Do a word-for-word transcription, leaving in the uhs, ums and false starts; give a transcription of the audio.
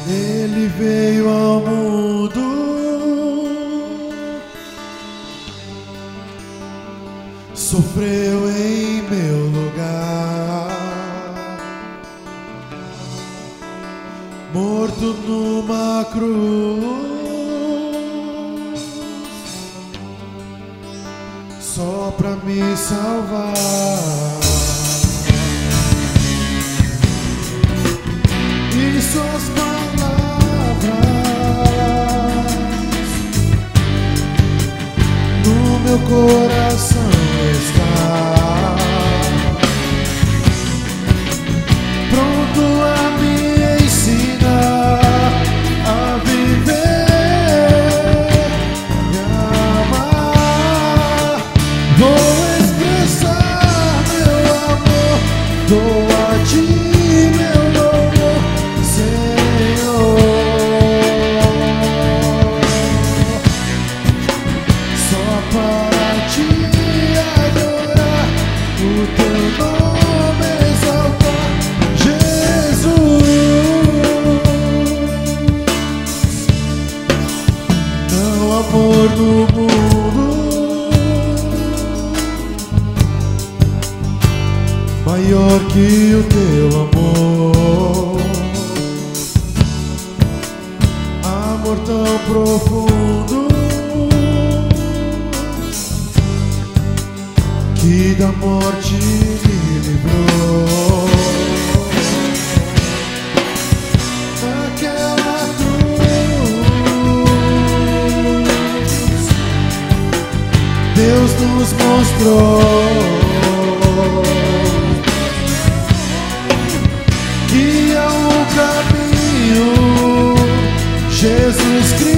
Ele veio ao mundo, sofreu em meu lugar, morto numa cruz, só pra me salvar. E suas palavras no meu coração está, pronto a me ensinar a viver e amar. Vou expressar meu amor, dou a ti meu louvor, Senhor, só para te adorar, o teu nome exaltar, Jesus. Não há amor no mundo maior que o teu amor, amor tão profundo que da morte me livrou. Naquela cruz Deus nos mostrou que é o caminho, Jesus Cristo.